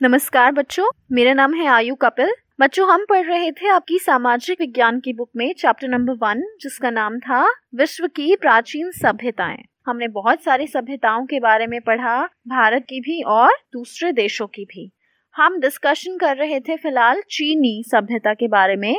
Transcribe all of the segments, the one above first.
नमस्कार बच्चों, मेरा नाम है आयु कपिल। बच्चों, हम पढ़ रहे थे आपकी सामाजिक विज्ञान की बुक में चैप्टर नंबर 1, जिसका नाम था विश्व की प्राचीन सभ्यताएं। हमने बहुत सारी सभ्यताओं के बारे में पढ़ा, भारत की भी और दूसरे देशों की भी। हम डिस्कशन कर रहे थे फिलहाल चीनी सभ्यता के बारे में।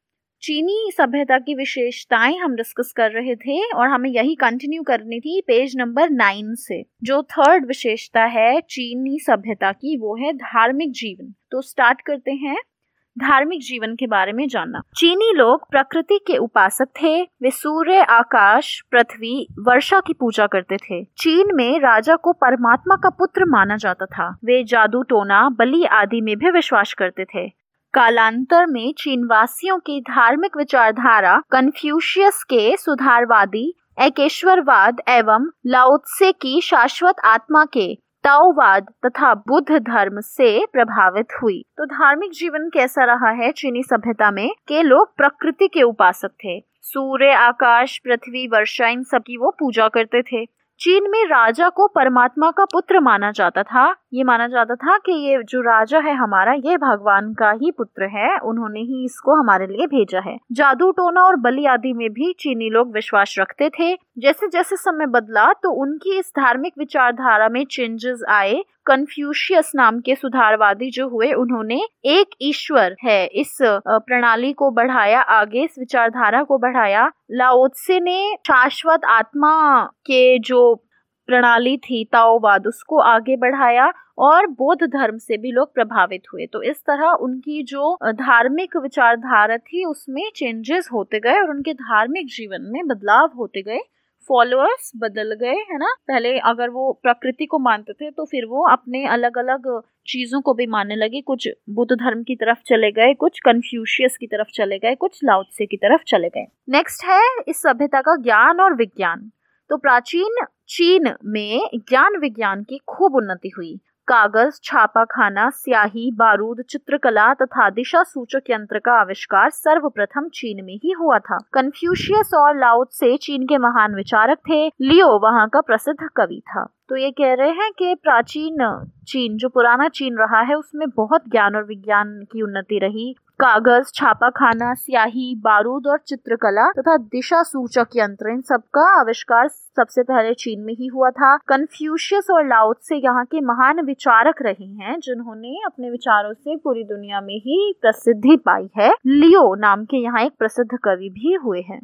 चीनी सभ्यता की विशेषताएं हम डिस्कस कर रहे थे और हमें यही कंटिन्यू करनी थी पेज नंबर 9 से। जो थर्ड विशेषता है चीनी सभ्यता की, वो है धार्मिक जीवन। तो स्टार्ट करते हैं धार्मिक जीवन के बारे में जानना। चीनी लोग प्रकृति के उपासक थे। वे सूर्य, आकाश, पृथ्वी, वर्षा की पूजा करते थे। चीन में राजा को परमात्मा का पुत्र माना जाता था। वे जादू टोना, बलि आदि में भी विश्वास करते थे। कालांतर में चीनवासियों की धार्मिक विचारधारा कन्फ्यूशियस के सुधारवादी एकेश्वरवाद एवं लाओ त्से की शाश्वत आत्मा के ताओवाद तथा बुद्ध धर्म से प्रभावित हुई। तो धार्मिक जीवन कैसा रहा है चीनी सभ्यता में कि लोग प्रकृति के उपासक थे। सूर्य, आकाश, पृथ्वी, वर्षा, इन सब की वो पूजा करते थे। चीन में राजा को परमात्मा का पुत्र माना जाता था। ये माना जाता था कि ये जो राजा है हमारा, ये भगवान का ही पुत्र है, उन्होंने ही इसको हमारे लिए भेजा है। जादू टोना और बलि आदि में भी चीनी लोग विश्वास रखते थे। जैसे जैसे समय बदला तो उनकी इस धार्मिक विचारधारा में चेंजेस आए। कन्फ्यूशियस नाम के सुधारवादी जो हुए, उन्होंने एक ईश्वर है इस प्रणाली को बढ़ाया आगे, इस विचारधारा को बढ़ाया। लाओ त्से ने शाश्वत आत्मा के जो प्रणाली थी ताओवाद, उसको आगे बढ़ाया और बौद्ध धर्म से भी लोग प्रभावित हुए। तो इस तरह उनकी जो धार्मिक विचारधारा थी उसमें चेंजेस होते गए और उनके धार्मिक जीवन में बदलाव होते गए। फॉलोअर्स बदल गए, है ना। पहले अगर वो प्रकृति को मानते थे तो फिर वो अपने अलग अलग चीजों को भी मानने लगे। कुछ बुद्ध धर्म की तरफ चले गए, कुछ कन्फ्यूशियस की तरफ चले गए, कुछ लाओ त्से की तरफ चले गए। नेक्स्ट है इस सभ्यता का ज्ञान और विज्ञान। तो प्राचीन चीन में ज्ञान विज्ञान की खूब उन्नति हुई। कागज, छापाखाना, स्याही, बारूद, चित्रकला तथा दिशा सूचक यंत्र का आविष्कार सर्वप्रथम चीन में ही हुआ था। कन्फ्यूशियस और लाओ त्से चीन के महान विचारक थे। लियो वहां का प्रसिद्ध कवि था। तो ये कह रहे हैं कि प्राचीन चीन, जो पुराना चीन रहा है, उसमें बहुत ज्ञान और विज्ञान की उन्नति रही। कागज, छापाखाना, स्याही, बारूद और चित्रकला तथा दिशा सूचक यंत्र, इन सबका आविष्कार सबसे पहले चीन में ही हुआ था। कन्फ्यूशियस और लाओ त्से यहाँ के महान विचारक रहे हैं, जिन्होंने अपने विचारों से पूरी दुनिया में ही प्रसिद्धि पाई है। लियो नाम के यहाँ एक प्रसिद्ध कवि भी हुए हैं।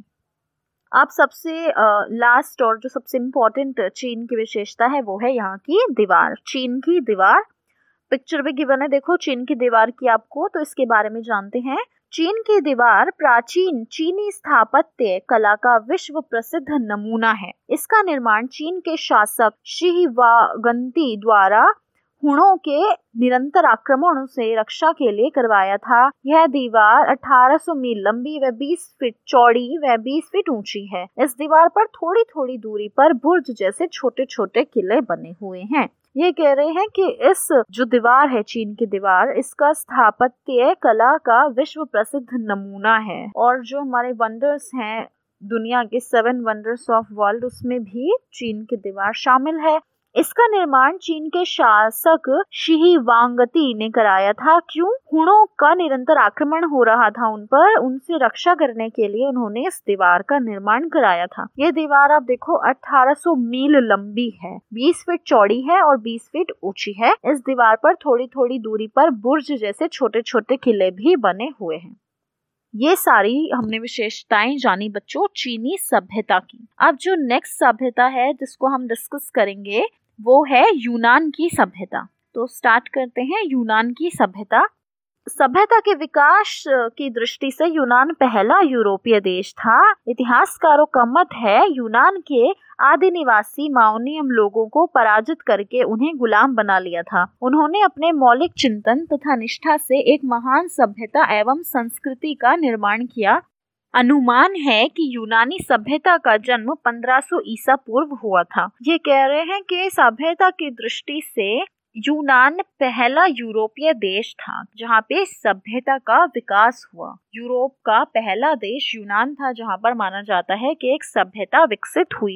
अब सबसे लास्ट और जो सबसे इम्पोर्टेंट चीन की विशेषता है वो है यहाँ की दीवार। चीन की दीवार पिक्चर भी गिवन है, देखो चीन की दीवार की आपको, तो इसके बारे में जानते हैं। चीन की दीवार प्राचीन चीनी स्थापत्य कला का विश्व प्रसिद्ध नमूना है। इसका निर्माण चीन के शासक शी हुआंगती द्वारा हुणों के निरंतर आक्रमणों से रक्षा के लिए करवाया था। यह दीवार 1800 मील लंबी व 20 फीट चौड़ी व 20 फीट ऊंची है। इस दीवार पर थोड़ी थोड़ी दूरी पर बुर्ज जैसे छोटे छोटे किले बने हुए हैं। ये कह रहे हैं कि इस जो दीवार है चीन की दीवार, इसका स्थापत्य कला का विश्व प्रसिद्ध नमूना है। और जो हमारे वंडर्स हैं दुनिया के 7 वंडर्स ऑफ वर्ल्ड, उसमें भी चीन की दीवार शामिल है। इसका निर्माण चीन के शासक शी हुआंगती ने कराया था। क्यों? हुणों का निरंतर आक्रमण हो रहा था उन पर, उनसे रक्षा करने के लिए उन्होंने इस दीवार का निर्माण कराया था। ये दीवार आप देखो 1800 मील लंबी है, 20 फीट चौड़ी है और 20 फीट ऊंची है। इस दीवार पर थोड़ी थोड़ी दूरी पर बुर्ज जैसे छोटे छोटे किले भी बने हुए हैं। ये सारी हमने विशेषताएं जानी बच्चों चीनी सभ्यता की। अब जो नेक्स्ट सभ्यता है जिसको हम डिस्कस करेंगे वो है यूनान की सभ्यता। तो स्टार्ट करते हैं यूनान की सभ्यता। सभ्यता के विकास की दृष्टि से यूनान पहला यूरोपीय देश था। इतिहासकारों का मत है यूनान के आदि निवासी माओनियम लोगों को पराजित करके उन्हें गुलाम बना लिया था। उन्होंने अपने मौलिक चिंतन तथा निष्ठा से एक महान सभ्यता एवं संस्कृति का निर्माण किया। अनुमान है कि यूनानी सभ्यता का जन्म 1500 ईसा पूर्व हुआ था। ये कह रहे हैं कि सभ्यता की दृष्टि से यूनान पहला यूरोपीय देश था जहाँ पे सभ्यता का विकास हुआ। यूरोप का पहला देश यूनान था जहाँ पर माना जाता है कि एक सभ्यता विकसित हुई थी।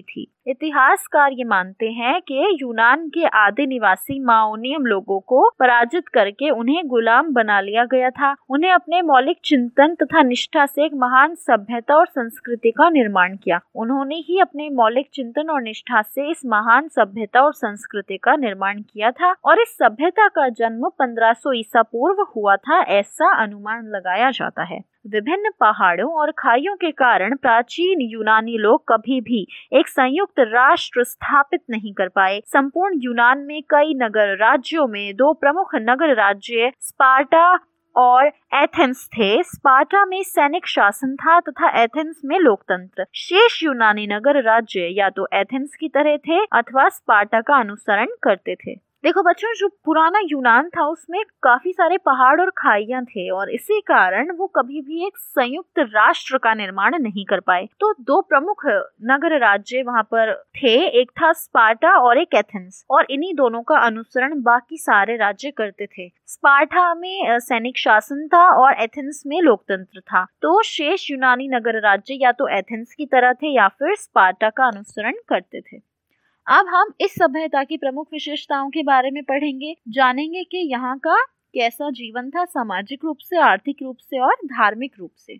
इतिहासकार ये मानते हैं कि यूनान के आदि निवासी माओनियम लोगों को पराजित करके उन्हें गुलाम बना लिया गया था। उन्हें अपने मौलिक चिंतन तथा निष्ठा से एक महान सभ्यता और संस्कृति का निर्माण किया। उन्होंने ही अपने मौलिक चिंतन और निष्ठा से इस महान सभ्यता और संस्कृति का निर्माण किया था और इस सभ्यता का जन्म 1500 ईसा पूर्व हुआ था, ऐसा अनुमान लगाया जाता है। विभिन्न पहाड़ों और खाइयों के कारण प्राचीन यूनानी लोग कभी भी एक संयुक्त राष्ट्र स्थापित नहीं कर पाए। संपूर्ण यूनान में कई नगर राज्यों में दो प्रमुख नगर राज्य स्पार्टा और एथेंस थे। स्पार्टा में सैनिक शासन था तथा एथेंस में लोकतंत्र। शेष यूनानी नगर राज्य या तो एथेंस की तरह थे अथवा स्पार्टा का अनुसरण करते थे। देखो बच्चों, जो पुराना यूनान था उसमें काफी सारे पहाड़ और खाइयां थे और इसी कारण वो कभी भी एक संयुक्त राष्ट्र का निर्माण नहीं कर पाए। तो दो प्रमुख नगर राज्य वहां पर थे, एक था स्पार्टा और एक एथेंस, और इन्हीं दोनों का अनुसरण बाकी सारे राज्य करते थे। स्पार्टा में सैनिक शासन था और एथेंस में लोकतंत्र था। तो शेष यूनानी नगर राज्य या तो एथेंस की तरह थे या फिर स्पार्टा का अनुसरण करते थे। अब हम इस सभ्यता की प्रमुख विशेषताओं के बारे में पढ़ेंगे, जानेंगे कि यहाँ का कैसा जीवन था, सामाजिक रूप से, आर्थिक रूप से और धार्मिक रूप से।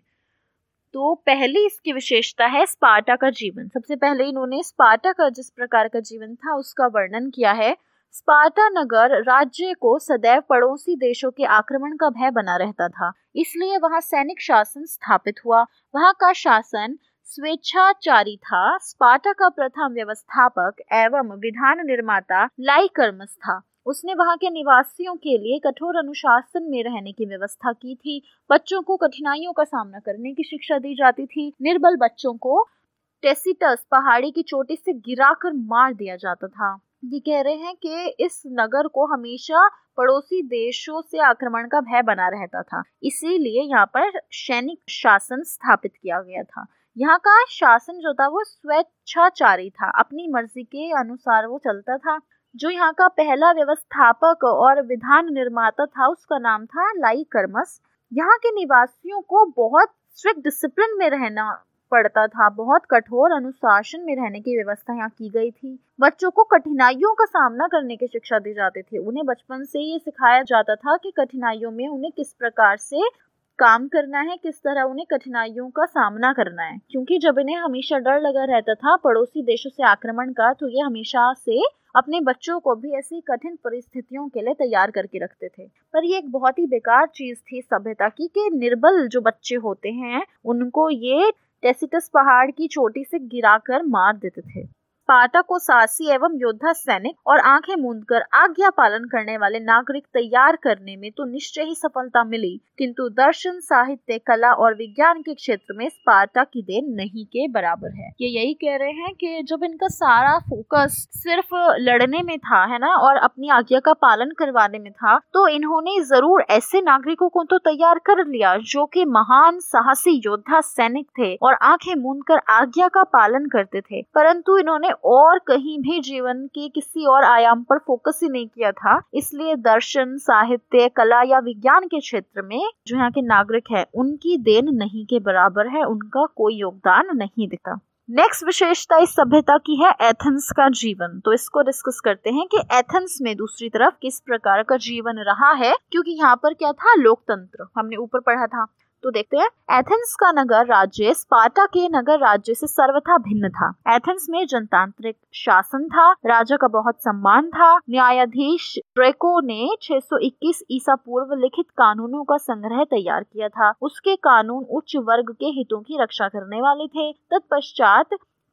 तो पहली इसकी विशेषता है स्पार्टा का जीवन। सबसे पहले इन्होंने स्पार्टा का जिस प्रकार का जीवन था उसका वर्णन किया है। स्पार्टा नगर राज्य को सदैव पड़ोसी देशों के आक्रमण का भय बना रहता था, इसलिए वहां सैनिक शासन स्थापित हुआ। वहां का शासन स्वेच्छाचारी था। स्पार्टा का प्रथम व्यवस्थापक एवं विधान निर्माता लाइकर्मस था। उसने वहां के निवासियों के लिए कठोर अनुशासन में रहने की व्यवस्था की थी। बच्चों को कठिनाइयों का सामना करने की शिक्षा दी जाती थी। निर्बल बच्चों को टेसिटस पहाड़ी की चोटी से गिराकर मार दिया जाता था। ये कह रहे हैं कि इस नगर को हमेशा पड़ोसी देशों से आक्रमण का भय बना रहता था, इसीलिए यहाँ पर सैनिक शासन स्थापित किया गया था। यहाँ का शासन जो था वो स्वेच्छाचारी था, अपनी मर्जी के अनुसार वो चलता था। जो यहाँ का पहला व्यवस्थापक और विधान निर्माता था उसका नाम था लाइकर्मस। यहाँ के निवासियों को बहुत स्ट्रिक्ट डिसिप्लिन में रहना पड़ता था, बहुत कठोर अनुशासन में रहने की व्यवस्था यहाँ की गई थी। बच्चों को कठिनाइयों का सामना करने की शिक्षा दी जाती थी। उन्हें बचपन से ये सिखाया जाता था कि कठिनाइयों में उन्हें किस प्रकार से काम करना है, किस तरह उन्हें कठिनाइयों का सामना करना है। क्योंकि जब इन्हें हमेशा डर लगा रहता था पड़ोसी देशों से आक्रमण का, तो ये हमेशा से अपने बच्चों को भी ऐसी कठिन परिस्थितियों के लिए तैयार करके रखते थे। पर ये एक बहुत ही बेकार चीज थी सभ्यता की कि निर्बल जो बच्चे होते हैं उनको ये टेसिटस पहाड़ की चोटी से गिराकर मार देते थे। स्पार्टा को साहसी एवं योद्धा सैनिक और आंखें मूंदकर आज्ञा पालन करने वाले नागरिक तैयार करने में तो निश्चय ही सफलता मिली, किंतु दर्शन, साहित्य, कला और विज्ञान के क्षेत्र में स्पार्टा की देन नहीं के बराबर है। ये यही कह रहे हैं कि जब इनका सारा फोकस सिर्फ लड़ने में था, है ना, और अपनी आज्ञा का पालन करवाने में था, तो इन्होंने जरूर ऐसे नागरिकों को तो तैयार कर लिया जो कि महान साहसी योद्धा सैनिक थे और आंखें मूंदकर आज्ञा का पालन करते थे, परंतु इन्होंने और कहीं भी जीवन के किसी और आयाम पर फोकस ही नहीं किया था। इसलिए दर्शन, साहित्य, कला या विज्ञान के क्षेत्र में जो यहाँ के नागरिक हैं उनकी देन नहीं के बराबर है, उनका कोई योगदान नहीं दिखता। नेक्स्ट विशेषता इस सभ्यता की है एथेंस का जीवन। तो इसको डिस्कस करते हैं कि एथेंस में दूसरी तरफ किस प्रकार का जीवन रहा है, क्योंकि यहाँ पर क्या था, लोकतंत्र हमने ऊपर पढ़ा था। तो देखते हैं, एथेंस का नगर राज्य स्पार्टा के नगर राज्य से सर्वथा भिन्न था। एथेंस में जनतांत्रिक शासन था, राजा का बहुत सम्मान था। न्यायाधीश ड्रेको ने 621 ईसा पूर्व लिखित कानूनों का संग्रह तैयार किया था। उसके कानून उच्च वर्ग के हितों की रक्षा करने वाले थे। तत्पश्चात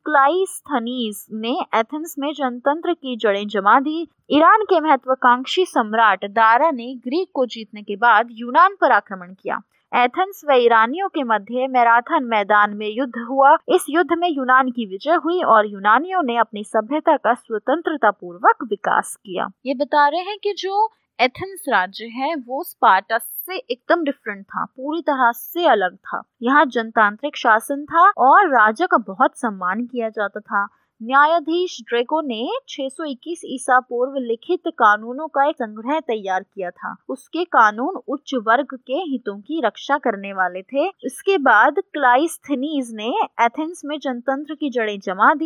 क्लाइस्थनीज ने एथेंस में जनतंत्र की जड़ें जमा दी। ईरान के महत्वाकांक्षी सम्राट दारा ने ग्रीक को जीतने के बाद यूनान पर आक्रमण किया। एथेंस व ईरानियों के मध्य मैराथन मैदान में युद्ध हुआ। इस युद्ध में यूनान की विजय हुई और यूनानियों ने अपनी सभ्यता का स्वतंत्रता पूर्वक विकास किया। ये बता रहे हैं कि जो एथेंस राज्य है वो स्पार्टा से एकदम डिफरेंट था, पूरी तरह से अलग था। यहाँ जनतांत्रिक शासन था और राजा का बहुत सम्मान किया जाता था। न्यायाधीश ड्रेको ने 621 ईसा पूर्व लिखित कानूनों का एक संग्रह तैयार किया था। उसके कानून उच्च वर्ग के हितों की रक्षा करने वाले थे। इसके बाद क्लाइस्थनीज ने एथेंस में जनतंत्र की जड़ें जमा दी।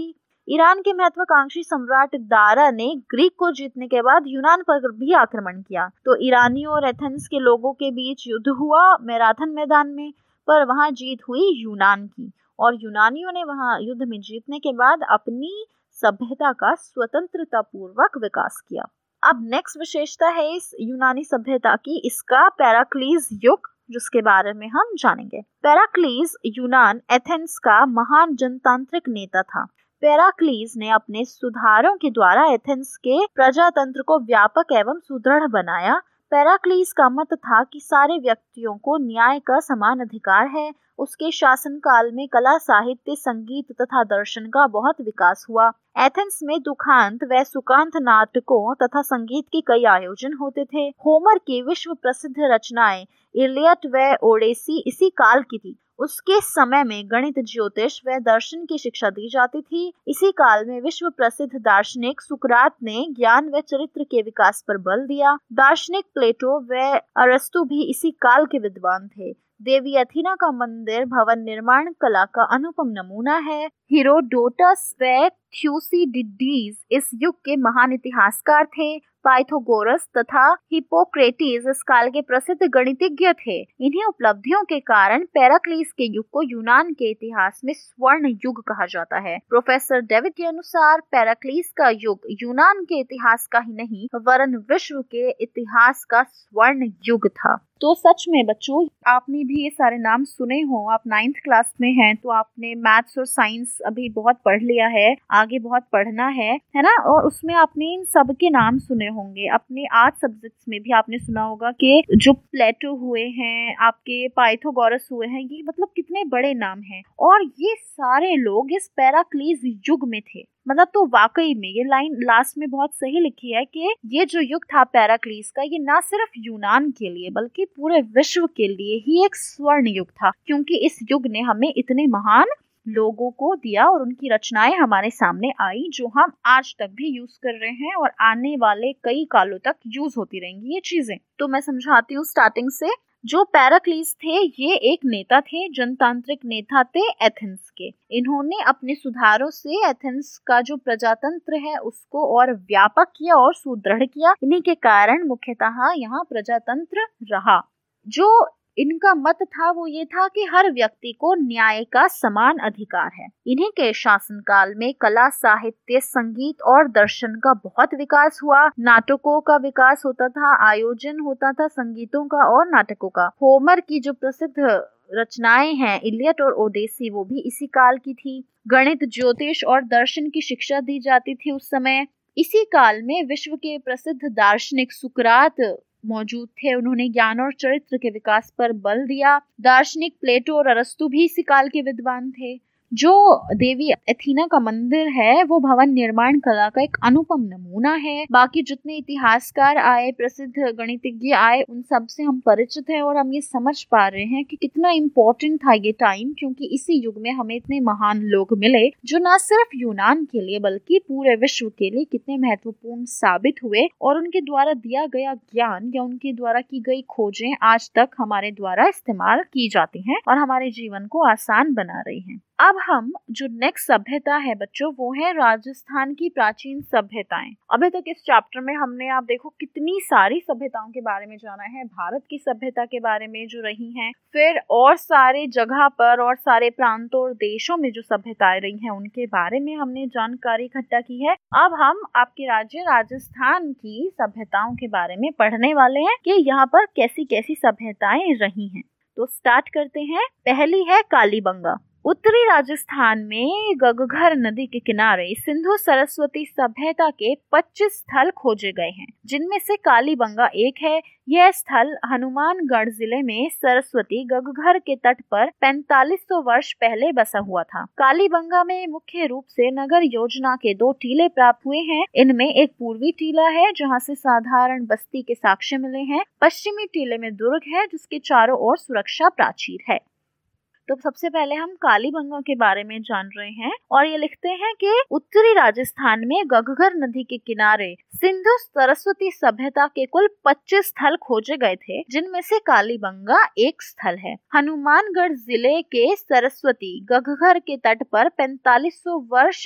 ईरान के महत्वाकांक्षी सम्राट दारा ने ग्रीक को जीतने के बाद यूनान पर भी आक्रमण किया। तो ईरानियों और एथेंस के लोगों के बीच युद्ध हुआ मैराथन मैदान में, पर वहां जीत हुई यूनान की, और यूनानियों ने वहां युद्ध में जीतने के बाद अपनी सभ्यता का स्वतंत्रता पूर्वक विकास किया। अब नेक्स्ट विशेषता है इस यूनानी सभ्यता की, इसका पेराक्लीज युग, जिसके बारे में हम जानेंगे। पेराक्लीज यूनान एथेंस का महान जनतांत्रिक नेता था। पेराक्लीज ने अपने सुधारों के द्वारा एथेंस के प्रजातंत्र को व्यापक एवं सुदृढ़ बनाया। पेराक्लीज का मत था कि सारे व्यक्तियों को न्याय का समान अधिकार है। उसके शासनकाल में कला, साहित्य, संगीत तथा दर्शन का बहुत विकास हुआ। एथेंस में दुखांत व सुकांत नाटकों तथा संगीत के कई आयोजन होते थे। होमर की विश्व प्रसिद्ध रचनाएं इलियड व ओडेसी इसी काल की थी। उसके समय में गणित, ज्योतिष व दर्शन की शिक्षा दी जाती थी। इसी काल में विश्व प्रसिद्ध दार्शनिक सुकरात ने ज्ञान व चरित्र के विकास पर बल दिया। दार्शनिक प्लेटो व अरस्तु भी इसी काल के विद्वान थे। देवी अथीना का मंदिर भवन निर्माण कला का अनुपम नमूना है। हेरोडोटस व थ्यूसिडिडीज इस युग के महान इतिहासकार थे। पाइथागोरस तथा हिप्पोक्रेटिस इस काल के प्रसिद्ध गणितज्ञ थे। इन्हीं उपलब्धियों के कारण पेराक्लीस के युग को यूनान के इतिहास में स्वर्ण युग कहा जाता है। प्रोफेसर डेविड के अनुसार पेराक्लीस का युग यूनान के इतिहास का ही नहीं वरन विश्व के इतिहास का स्वर्ण युग था। तो सच में बच्चों, आपने भी ये सारे नाम सुने हो। आप 9th क्लास में हैं तो आपने मैथ्स और साइंस अभी बहुत पढ़ लिया है, आगे बहुत पढ़ना है ना। और उसमें आपने इन सब के नाम सुने होंगे। अपने आर्ट सब्जेक्ट्स में भी आपने सुना होगा कि जो प्लेटो हुए हैं, आपके पाइथागोरस हुए हैं, ये मतलब कितने बड़े नाम हैं। और ये सारे लोग इस पेराक्लीस युग में थे। मतलब तो वाकई में ये लाइन लास्ट में बहुत सही लिखी है कि ये जो युग था पेराक्लीस का, ये ना सिर्फ यूनान के लिए बल्कि पूरे विश्व के लिए ही एक स्वर्ण युग था, क्योंकि इस युग ने हमें इतने महान लोगों को दिया और उनकी रचनाएं हमारे सामने आई जो हम आज तक भी यूज कर रहे हैं और आने वाले कई कालों तक यूज होती रहेंगी ये चीजें। तो मैं समझाती हूँ स्टार्टिंग से। जो पेराक्लीस थे ये एक नेता थे, जनतांत्रिक नेता थे एथेंस के। इन्होंने अपने सुधारों से एथेंस का जो प्रजातंत्र है उसको और व्यापक किया और सुदृढ़ किया। इन्हीं के कारण मुख्यतः यहाँ प्रजातंत्र रहा। जो इनका मत था वो ये था कि हर व्यक्ति को न्याय का समान अधिकार है। इन्हीं के शासनकाल में कला, साहित्य, संगीत और दर्शन का बहुत विकास हुआ। नाटकों का विकास होता था, आयोजन होता था संगीतों का और नाटकों का। होमर की जो प्रसिद्ध रचनाएं हैं इलियड और ओडेसी, वो भी इसी काल की थी। गणित, ज्योतिष और दर्शन की शिक्षा दी जाती थी उस समय। इसी काल में विश्व के प्रसिद्ध दार्शनिक सुकरात मौजूद थे। उन्होंने ज्ञान और चरित्र के विकास पर बल दिया। दार्शनिक प्लेटो और अरस्तु भी इसी काल के विद्वान थे। जो देवी अथीना का मंदिर है वो भवन निर्माण कला का एक अनुपम नमूना है। बाकी जितने इतिहासकार आए, प्रसिद्ध गणितज्ञ आए, उन सब से हम परिचित हैं और हम ये समझ पा रहे हैं कि कितना इम्पोर्टेंट था ये टाइम, क्योंकि इसी युग में हमें इतने महान लोग मिले जो न सिर्फ यूनान के लिए बल्कि पूरे विश्व के लिए कितने महत्वपूर्ण साबित हुए। और उनके द्वारा दिया गया ज्ञान या उनके द्वारा की गई खोजें आज तक हमारे द्वारा इस्तेमाल की जाती हैं और हमारे जीवन को आसान बना रही हैं। अब हम जो नेक्स्ट सभ्यता है बच्चों, वो है राजस्थान की प्राचीन सभ्यताएं। अभी तक इस चैप्टर में हमने, आप देखो, कितनी सारी सभ्यताओं के बारे में जाना है। भारत की सभ्यता के बारे में जो रही हैं, फिर और सारे जगह पर और सारे प्रांतों और देशों में जो सभ्यताएं रही हैं उनके बारे में हमने जानकारी इकट्ठा की है। अब हम आपके राज्य राजस्थान की सभ्यताओं के बारे में पढ़ने वाले हैं कि यहाँ पर कैसी कैसी सभ्यताएं रही हैं। तो स्टार्ट करते हैं। पहली है कालीबंगा। उत्तरी राजस्थान में गगघर नदी के किनारे सिंधु सरस्वती सभ्यता के 25 स्थल खोजे गए हैं, जिनमें से कालीबंगा एक है। यह स्थल हनुमानगढ़ जिले में सरस्वती गगघर के तट पर 4500 वर्ष पहले बसा हुआ था। कालीबंगा में मुख्य रूप से नगर योजना के 2 टीले प्राप्त हुए हैं। इनमें एक पूर्वी टीला है जहां से साधारण बस्ती के साक्ष्य मिले हैं। पश्चिमी टीले में दुर्ग है जिसके चारों ओर सुरक्षा प्राचीर है। तो सबसे पहले हम कालीबंगा के बारे में जान रहे हैं और ये लिखते हैं कि उत्तरी राजस्थान में गगघर नदी के किनारे सिंधु सरस्वती सभ्यता के कुल 25 स्थल खोजे गए थे, जिनमें से कालीबंगा एक स्थल है। हनुमानगढ़ जिले के सरस्वती गगघर के तट पर 4500 वर्ष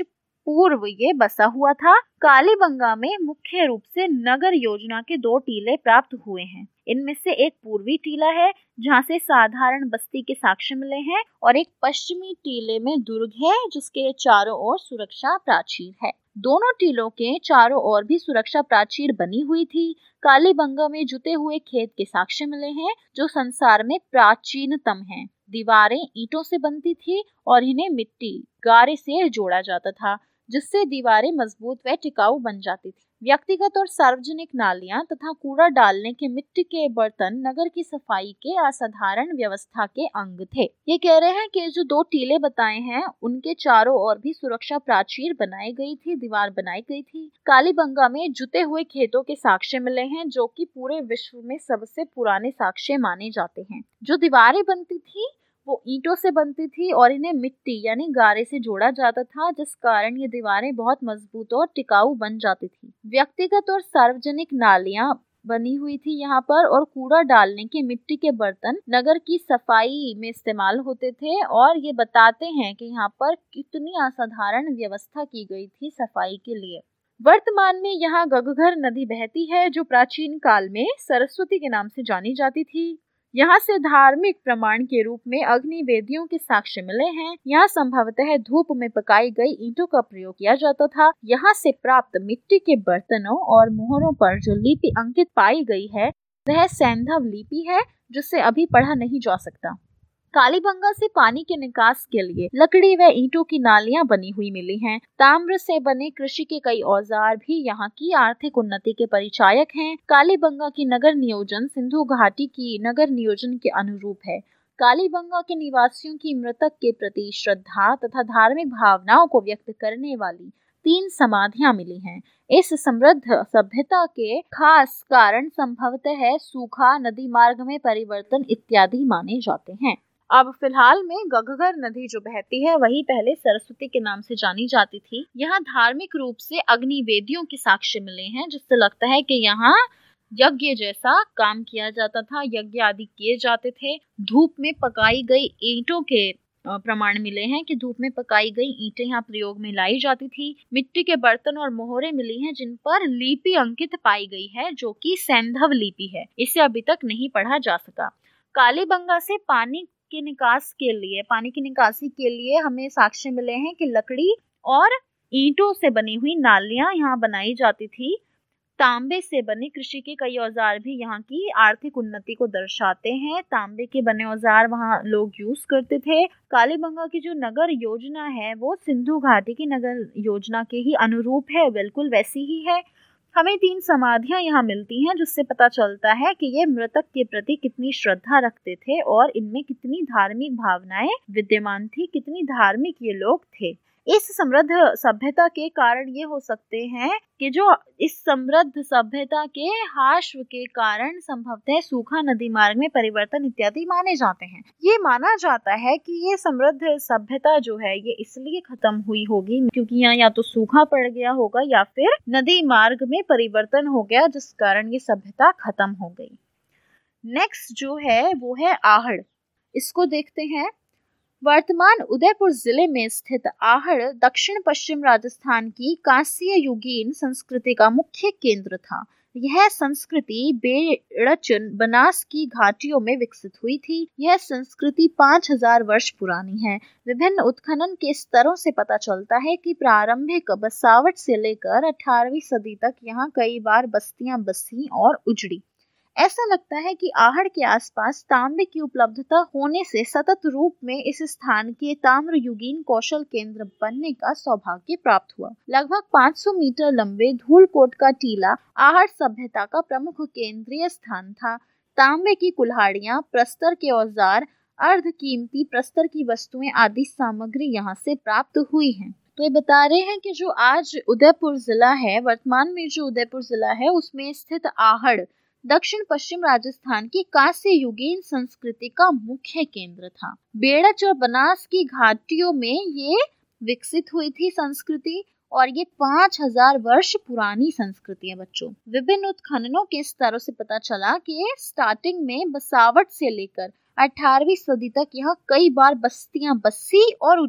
पूर्व ये बसा हुआ था। कालीबंगा में मुख्य रूप से नगर योजना के 2 टीले प्राप्त हुए हैं। इनमें से एक पूर्वी टीला है जहाँ से साधारण बस्ती के साक्ष्य मिले हैं, और एक पश्चिमी टीले में दुर्ग है जिसके चारों ओर सुरक्षा प्राचीर है। दोनों टीलों के चारों ओर भी सुरक्षा प्राचीर बनी हुई थी। कालीबंगा में जुते हुए खेत के साक्ष्य मिले हैं जो संसार में प्राचीनतम हैं। दीवारें ईंटों से बनती थी और इन्हें मिट्टी गारे से जोड़ा जाता था, जिससे दीवारें मजबूत व टिकाऊ बन जाती थी। व्यक्तिगत और सार्वजनिक नालियां तथा कूड़ा डालने के मिट्टी के बर्तन नगर की सफाई के असाधारण व्यवस्था के अंग थे। ये कह रहे हैं कि जो 2 टीले बताए हैं उनके चारों ओर भी सुरक्षा प्राचीर बनाई गई थी, दीवार बनाई गई थी। कालीबंगा में जुते हुए खेतों के साक्ष्य मिले हैं जो कि पूरे विश्व में सबसे पुराने साक्ष्य माने जाते हैं। जो दीवारें बनती थी वो ईंटों से बनती थी और इन्हें मिट्टी यानी गारे से जोड़ा जाता था, जिस कारण ये दीवारें बहुत मजबूत और टिकाऊ बन जाती थी। व्यक्तिगत और सार्वजनिक नालियां बनी हुई थी यहाँ पर, और कूड़ा डालने के मिट्टी के बर्तन नगर की सफाई में इस्तेमाल होते थे। और ये बताते हैं कि यहाँ पर कितनी असाधारण व्यवस्था की गई थी सफाई के लिए। वर्तमान में यहाँ गगघर नदी बहती है जो प्राचीन काल में सरस्वती के नाम से जानी जाती थी। यहाँ से धार्मिक प्रमाण के रूप में अग्नि वेदियों के साक्ष्य मिले हैं। यहाँ संभवतः धूप में पकाई गई ईंटों का प्रयोग किया जाता था। यहाँ से प्राप्त मिट्टी के बर्तनों और मोहरों पर जो लिपि अंकित पाई गई है वह सैंधव लिपि है, जिससे अभी पढ़ा नहीं जा सकता। कालीबंगा से पानी के निकास के लिए लकड़ी व ईंटों की नालियां बनी हुई मिली हैं। ताम्र से बने कृषि के कई औजार भी यहाँ की आर्थिक उन्नति के परिचायक हैं। कालीबंगा की नगर नियोजन सिंधु घाटी की नगर नियोजन के अनुरूप है। कालीबंगा के निवासियों की मृतक के प्रति श्रद्धा तथा धार्मिक भावनाओं को व्यक्त करने वाली 3 समाधियां मिली हैं। इस समृद्ध सभ्यता के खास कारण संभवतः सूखा, नदी मार्ग में परिवर्तन इत्यादि माने जाते हैं। अब फिलहाल में गगघर नदी जो बहती है वही पहले सरस्वती के नाम से जानी जाती थी। यहाँ धार्मिक रूप से अग्नि वेदियों के साक्ष्य मिले हैं, जिससे लगता है कि यहाँ यज्ञ जैसा काम किया जाता था, यज्ञ आदि किए जाते थे। धूप में पकाई गई ईंटों के प्रमाण मिले हैं कि धूप में पकाई गई ईंटें यहाँ प्रयोग में लाई जाती थी। मिट्टी के बर्तन और मोहरें मिली हैं जिन पर लिपि अंकित पाई गई है, जो कि सैंधव लिपि है। इसे अभी तक नहीं पढ़ा जा सका। कालीबंगा से पानी की निकासी के लिए हमें साक्ष्य मिले हैं कि लकड़ी और ईंटों से बनी हुई नालियां यहाँ बनाई जाती थी। तांबे से बने कृषि के कई औजार भी यहाँ की आर्थिक उन्नति को दर्शाते हैं। तांबे के बने औजार वहाँ लोग यूज करते थे। कालीबंगा की जो नगर योजना है वो सिंधु घाटी की नगर योजना के ही अनुरूप है, बिल्कुल वैसी ही है। हमें 3 समाधियां यहाँ मिलती हैं, जिससे पता चलता है कि ये मृतक के प्रति कितनी श्रद्धा रखते थे और इनमें कितनी धार्मिक भावनाएं विद्यमान थी, कितनी धार्मिक ये लोग थे। इस समृद्ध सभ्यता के कारण ये हो सकते हैं कि जो इस समृद्ध सभ्यता के हाश्व के कारण संभवतः सूखा, नदी मार्ग में परिवर्तन इत्यादि माने जाते हैं। ये माना जाता है कि ये समृद्ध सभ्यता जो है ये इसलिए खत्म हुई होगी क्योंकि यहाँ या तो सूखा पड़ गया होगा या फिर नदी मार्ग में परिवर्तन हो गया, जिस कारण ये सभ्यता खत्म हो गई। नेक्स्ट जो है वो है आहड़। इसको देखते हैं। वर्तमान उदयपुर जिले में स्थित आहड़ दक्षिण पश्चिम राजस्थान की कांस्य युगीन संस्कृति का मुख्य केंद्र था। यह संस्कृति बेड़चन बनास की घाटियों में विकसित हुई थी। यह संस्कृति 5000 वर्ष पुरानी है। विभिन्न उत्खनन के स्तरों से पता चलता है कि प्रारंभिक बसावट से लेकर 18वीं सदी तक यहाँ कई बार बस्तियां बसी और उजड़ी। ऐसा लगता है कि आहड़ के आसपास तांबे की उपलब्धता होने से सतत रूप में इस स्थान के ताम्र युगीन कौशल केंद्र बनने का सौभाग्य प्राप्त हुआ। लगभग 500 मीटर लंबे धूलकोट का टीला आहड़ सभ्यता का प्रमुख केंद्रीय स्थान था। तांबे की कुल्हाड़ियां, प्रस्तर के औजार, अर्ध कीमती प्रस्तर की वस्तुएं आदि सामग्री यहाँ से प्राप्त हुई है। तो ये बता रहे हैं कि जो आज उदयपुर जिला है, वर्तमान में जो उदयपुर जिला है उसमें स्थित आहड़ दक्षिण पश्चिम राजस्थान की कांस्य युगीन संस्कृति का मुख्य केंद्र था। बेड़च और बनास की घाटियों में ये विकसित हुई थी संस्कृति और ये 5000 वर्ष पुरानी संस्कृति है बच्चों। विभिन्न उत्खननों के स्तरों से पता चला कि स्टार्टिंग में बसावट से लेकर 18वीं सदी तक यहाँ कई बार बस्तियां बसी और उजड़ी।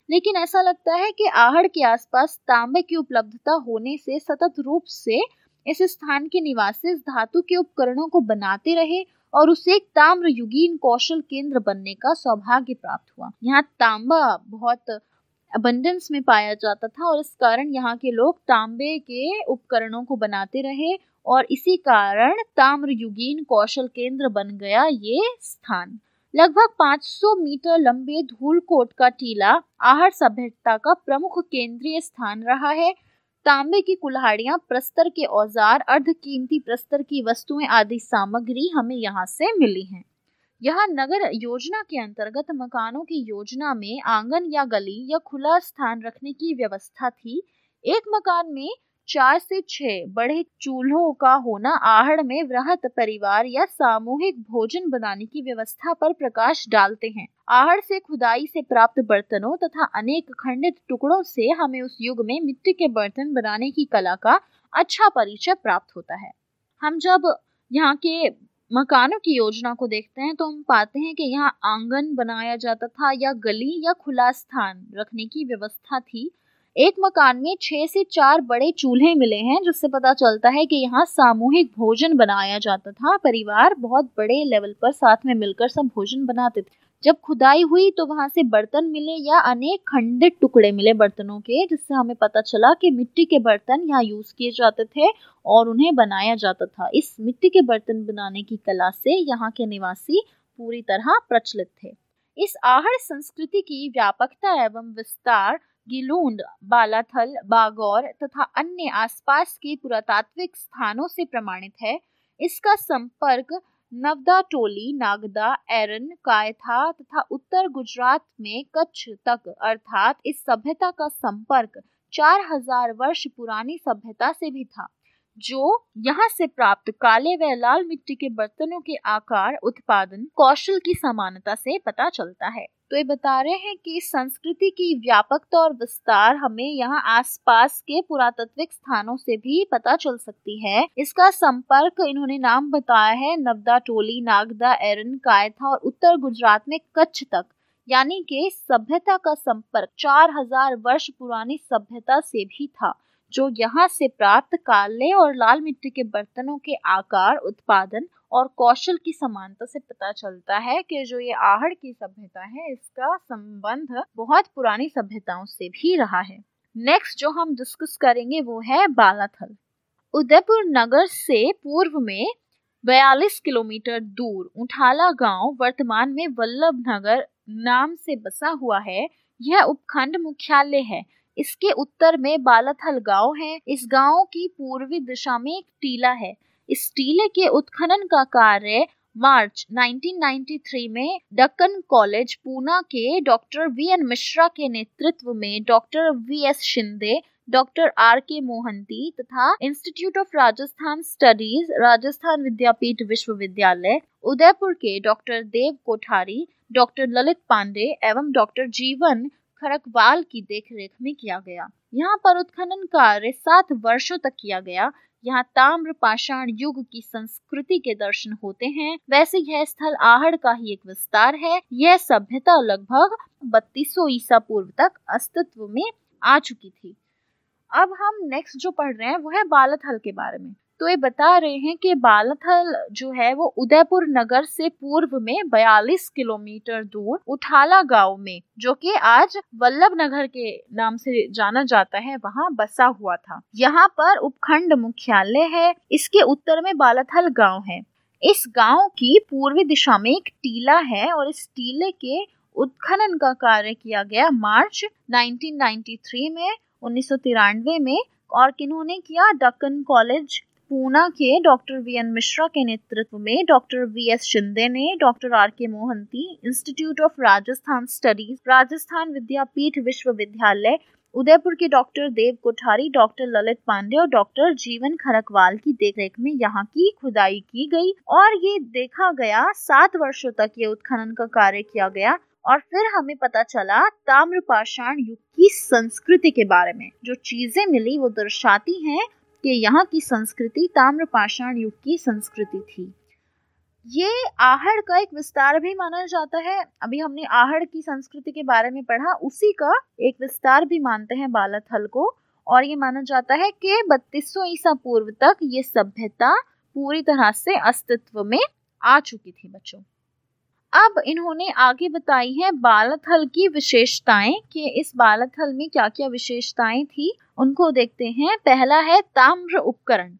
लेकिन ऐसा लगता है कि आहड़ के आसपास तांबे की उपलब्धता होने से सतत रूप से इस स्थान के निवासी इस धातु के उपकरणों को बनाते रहे और उसे एक ताम्र युगीन कौशल केंद्र बनने का सौभाग्य प्राप्त हुआ। यहाँ तांबा बहुत अबंडेंस में पाया जाता था और इस कारण यहाँ के लोग तांबे के उपकरणों को बनाते रहे और इसी कारण ताम्र युगीन कौशल केंद्र बन गया ये स्थान। लगभग 500 मीटर लंबे धूलकोट का टीला आहड़ सभ्यता का प्रमुख केंद्रीय स्थान रहा है। तांबे की कुल्हाड़ियां, प्रस्तर के औजार, अर्धकीमती प्रस्तर की वस्तुएं आदि सामग्री हमें यहाँ से मिली हैं। यहाँ नगर योजना के अंतर्गत मकानों की योजना में आंगन या गली या खुला स्थान रखने की व्यवस्था थी। एक मकान में 4 से 6 बड़े चूल्हों का होना आहड़ में वृहत परिवार या सामूहिक भोजन बनाने की व्यवस्था पर प्रकाश डालते हैं। आहड़ से खुदाई से प्राप्त बर्तनों तथा अनेक खंडित टुकड़ों से हमें उस युग में मिट्टी के बर्तन बनाने की कला का अच्छा परिचय प्राप्त होता है। हम जब यहाँ के मकानों की योजना को देखते हैं तो हम पाते हैं कि यहाँ आंगन बनाया जाता था या गली या खुला स्थान रखने की व्यवस्था थी। एक मकान में 6 से 4 बड़े चूल्हे मिले हैं, जिससे पता चलता है कि यहाँ सामूहिक भोजन बनाया जाता था। परिवार बहुत बड़े लेवल पर साथ में मिलकर सब भोजन बनाते थे। जब खुदाई हुई तो वहां से बर्तन मिले या अनेक खंडित टुकड़े मिले बर्तनों के, जिससे हमें पता चला कि मिट्टी के बर्तन यहाँ यूज किए जाते थे और उन्हें बनाया जाता था। इस मिट्टी के बर्तन बनाने की कला से यहाँ के निवासी पूरी तरह प्रचलित थे। इस आहड़ संस्कृति की व्यापकता एवं विस्तार गिलूंड, बालाथल, बागौर तथा अन्य आसपास के पुरातात्विक स्थानों से प्रमाणित है। इसका संपर्क नवदा टोली, नागदा, एरन, कायथा तथा उत्तर गुजरात में कच्छ तक, अर्थात इस सभ्यता का संपर्क 4000 वर्ष पुरानी सभ्यता से भी था, जो यहाँ से प्राप्त काले व लाल मिट्टी के बर्तनों के आकार, उत्पादन कौशल की समानता से पता चलता है। तो ये बता रहे हैं कि संस्कृति की व्यापकता और विस्तार हमें यहाँ आसपास के पुरातात्विक स्थानों से भी पता चल सकती है। इसका संपर्क इन्होंने नाम बताया है नवदा टोली, नागदा, एरन, कायथा और उत्तर गुजरात में कच्छ तक, यानी कि सभ्यता का संपर्क 4000 वर्ष पुरानी सभ्यता से भी था, जो यहाँ से प्राप्त काले और लाल मिट्टी के बर्तनों के आकार, उत्पादन और कौशल की समानता से पता चलता है कि जो ये आहड़ की सभ्यता है इसका संबंध बहुत पुरानी सभ्यताओं से भी रहा है। नेक्स्ट जो हम डिस्कस करेंगे वो है बालाथल। उदयपुर नगर से पूर्व में 42 किलोमीटर दूर उठाला गांव वर्तमान में वल्लभ नगर नाम से बसा हुआ है। यह उपखंड मुख्यालय है। इसके उत्तर में बालाथल गांव है। इस गांव की पूर्वी दिशा में एक टीला है। इस टीले के उत्खनन का कार्य मार्च 1993 में दक्कन कॉलेज पूना के डॉक्टर वीएन मिश्रा के नेतृत्व में doctor VS Shinde, doctor RK Mohanty तथा institute of Rajasthan studies, Rajasthan Vidyapeeth विश्वविद्यालय उदयपुर के डॉक्टर देव कोठारी, डॉक्टर ललित पांडे एवं डॉक्टर जीवन खरकवाल की देखरेख में किया गया। यहाँ पर उत्खनन कार्य 7 वर्षों तक किया गया। यहाँ ताम्र पाषाण युग की संस्कृति के दर्शन होते हैं। वैसे यह स्थल आहड़ का ही एक विस्तार है। यह सभ्यता लगभग 3200 ईसा पूर्व तक अस्तित्व में आ चुकी थी। अब हम नेक्स्ट जो पढ़ रहे हैं वो है बालाथल के बारे में। तो ये बता रहे हैं कि बालाथल जो है वो उदयपुर नगर से पूर्व में 42 किलोमीटर दूर उठाला गांव में, जो कि आज वल्लभ नगर के नाम से जाना जाता है, वहां बसा हुआ था। यहाँ पर उपखंड मुख्यालय है। इसके उत्तर में बालाथल गांव है। इस गांव की पूर्वी दिशा में एक टीला है और इस टीले के उत्खनन का कार्य किया गया मार्च 1993 में, 1993 में। और किन्होंने किया? दक्कन कॉलेज पूना के डॉक्टर वीएन मिश्रा के नेतृत्व में, डॉक्टर वीएस शिंदे ने, doctor RK Mohanty, institute of Rajasthan studies, Rajasthan Vidyapeeth विश्वविद्यालय उदयपुर के डॉक्टर देव कोठारी, डॉक्टर ललित पांडे और डॉक्टर जीवन खरकवाल की देखरेख में यहाँ की खुदाई की गई और ये देखा गया। 7 वर्षों तक ये उत्खनन का कार्य किया गया और फिर हमें पता चला ताम्रपाषाण युग की संस्कृति के बारे में। जो चीजें मिली वो दर्शाती हैं कि यहाँ की संस्कृति ताम्रपाषाण युग की संस्कृति थी। ये आहड़ का एक विस्तार भी माना जाता है। अभी हमने आहड़ की संस्कृति के बारे में पढ़ा, उसी का एक विस्तार भी मानते हैं बालाथल को। और ये माना जाता है कि 3200 ईसा पूर्व तक ये सभ्यता पूरी तरह से अस्तित्व में आ चुकी थी बच्चों। अब इन्होंने आगे बताई है बालाथल की विशेषताएं कि इस बालाथल में क्या क्या विशेषताएं थी, उनको देखते हैं। पहला है ताम्र उपकरण।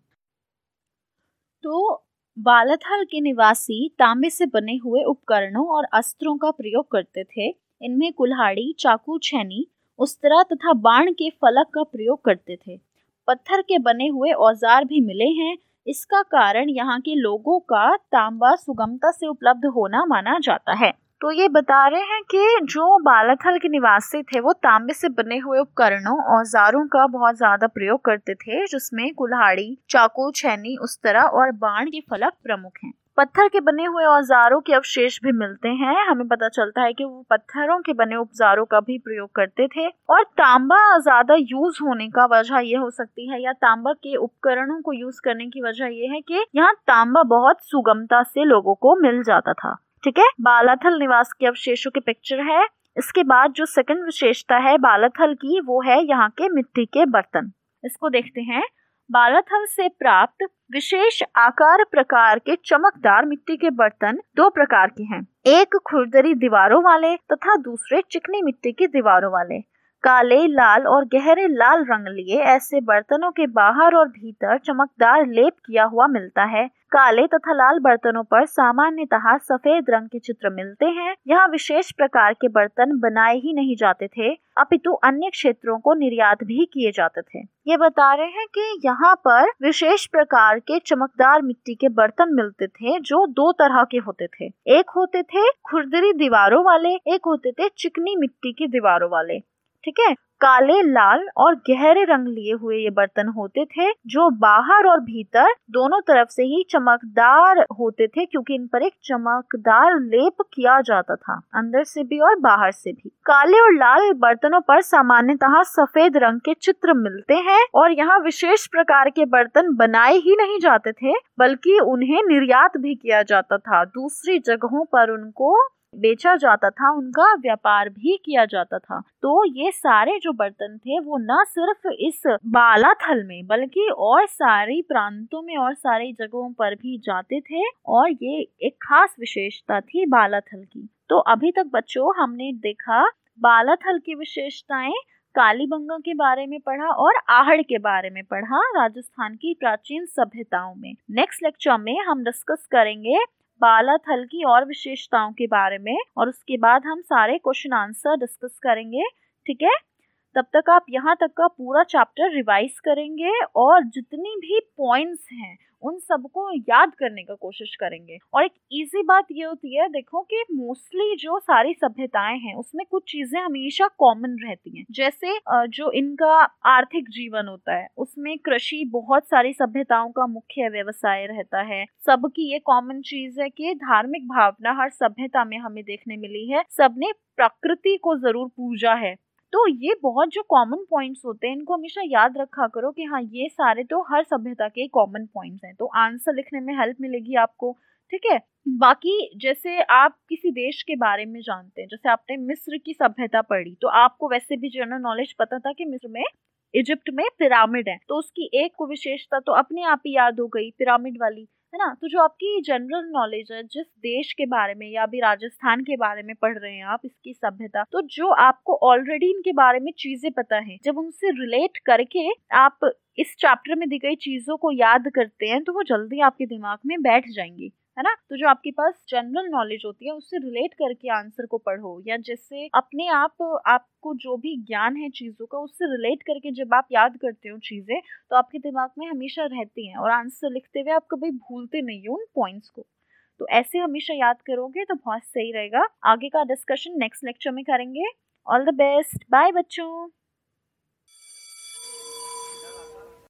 तो बालाथल के निवासी तांबे से बने हुए उपकरणों और अस्त्रों का प्रयोग करते थे। इनमें कुल्हाड़ी, चाकू, छेनी, उस्तरा तथा बाण के फलक का प्रयोग करते थे। पत्थर के बने हुए औजार भी मिले हैं। इसका कारण यहाँ के लोगों का तांबा सुगमता से उपलब्ध होना माना जाता है। तो ये बता रहे हैं कि जो बालाथल के निवासी थे वो तांबे से बने हुए उपकरणों, औजारों का बहुत ज्यादा प्रयोग करते थे, जिसमें कुल्हाड़ी, चाकू, छेनी, उस्तरा और बाण के फलक प्रमुख हैं। पत्थर के बने हुए औजारों के अवशेष भी मिलते हैं। हमें पता चलता है कि वो पत्थरों के बने औजारों का भी प्रयोग करते थे। और तांबा ज्यादा यूज होने का वजह ये हो सकती है, या तांबा के उपकरणों को यूज करने की वजह ये है कि यहाँ तांबा बहुत सुगमता से लोगों को मिल जाता था। ठीक है, बालाथल निवास के अवशेषों की पिक्चर है। इसके बाद जो सेकंड विशेषता है बालाथल की, वो है यहाँ के मिट्टी के बर्तन। इसको देखते हैं। बालाथल से प्राप्त विशेष आकार प्रकार के चमकदार मिट्टी के बर्तन दो प्रकार के हैं, एक खुरदरी दीवारों वाले तथा दूसरे चिकनी मिट्टी की दीवारों वाले। काले, लाल और गहरे लाल रंग लिए ऐसे बर्तनों के बाहर और भीतर चमकदार लेप किया हुआ मिलता है। काले तथा लाल बर्तनों पर सामान्यतः सफेद रंग के चित्र मिलते हैं। यहाँ विशेष प्रकार के बर्तन बनाए ही नहीं जाते थे, अपितु अन्य क्षेत्रों को निर्यात भी किए जाते थे। ये बता रहे हैं कि यहाँ पर विशेष प्रकार के चमकदार मिट्टी के बर्तन मिलते थे, जो दो तरह के होते थे। एक होते थे खुरदरी दीवारों वाले, एक होते थे चिकनी मिट्टी की दीवारों वाले। ठीक है, काले, लाल और गहरे रंग लिए हुए ये बर्तन होते थे, जो बाहर और भीतर दोनों तरफ से ही चमकदार होते थे, क्योंकि इन पर एक चमकदार लेप किया जाता था, अंदर से भी और बाहर से भी। काले और लाल बर्तनों पर सामान्यतः सफेद रंग के चित्र मिलते हैं, और यहाँ विशेष प्रकार के बर्तन बनाए ही नहीं जाते थे, बल्कि उन्हें निर्यात भी किया जाता था। दूसरी जगहों पर उनको बेचा जाता था, उनका व्यापार भी किया जाता था। तो ये सारे जो बर्तन थे वो न सिर्फ इस बालाथल में बल्कि और सारे प्रांतों में और सारी जगहों पर भी जाते थे, और ये एक खास विशेषता थी बालाथल की। तो अभी तक बच्चों हमने देखा बालाथल की विशेषताएं, कालीबंगा के बारे में पढ़ा और आहड़ के बारे में पढ़ा, राजस्थान की प्राचीन सभ्यताओं में। नेक्स्ट लेक्चर में हम डिस्कस करेंगे बालाथल की और विशेषताओं के बारे में, और उसके बाद हम सारे क्वेश्चन आंसर डिस्कस करेंगे। ठीक है, तब तक आप यहाँ तक का पूरा चैप्टर रिवाइज करेंगे और जितनी भी पॉइंट्स हैं उन सबको याद करने का कोशिश करेंगे। और एक इजी बात ये होती है, देखो कि मोस्टली जो सारी सभ्यताएं हैं उसमें कुछ चीजें हमेशा कॉमन रहती हैं। जैसे जो इनका आर्थिक जीवन होता है उसमें कृषि बहुत सारी सभ्यताओं का मुख्य व्यवसाय रहता है। सबकी ये कॉमन चीज है कि धार्मिक भावना हर सभ्यता में हमें देखने मिली है, सबने प्रकृति को जरूर पूजा है। तो ये बहुत जो कॉमन पॉइंट्स होते हैं इनको हमेशा याद रखा करो कि हाँ ये सारे तो हर सभ्यता के कॉमन पॉइंट्स हैं, तो आंसर लिखने में हेल्प मिलेगी आपको। ठीक है, बाकी जैसे आप किसी देश के बारे में जानते हैं, जैसे आपने मिस्र की सभ्यता पढ़ी, तो आपको वैसे भी जनरल नॉलेज पता था कि मिस्र में, इजिप्ट में पिरामिड है, तो उसकी एक को विशेषता तो अपने आप ही याद हो गई, पिरामिड वाली, है ना। तो जो आपकी जनरल नॉलेज है जिस देश के बारे में, या अभी राजस्थान के बारे में पढ़ रहे हैं आप, इसकी सभ्यता, तो जो आपको ऑलरेडी इनके बारे में चीजें पता है, जब उनसे रिलेट करके आप इस चैप्टर में दी गई चीजों को याद करते हैं तो वो जल्दी आपके दिमाग में बैठ जाएंगी, है ना। तो जो आपके पास जनरल नॉलेज होती है उससे रिलेट करके आंसर को पढ़ो, या जैसे अपने आपको जो भी ज्ञान है चीजों का उससे रिलेट करके जब आप याद करते हो चीजें, तो आपके दिमाग में हमेशा रहती हैं, और आंसर लिखते हुए आप कभी भूलते नहीं हो उन पॉइंट्स को। तो ऐसे हमेशा याद करोगे तो बहुत सही रहेगा। आगे का डिस्कशन नेक्स्ट लेक्चर में करेंगे। ऑल द बेस्ट, बाय बच्चों।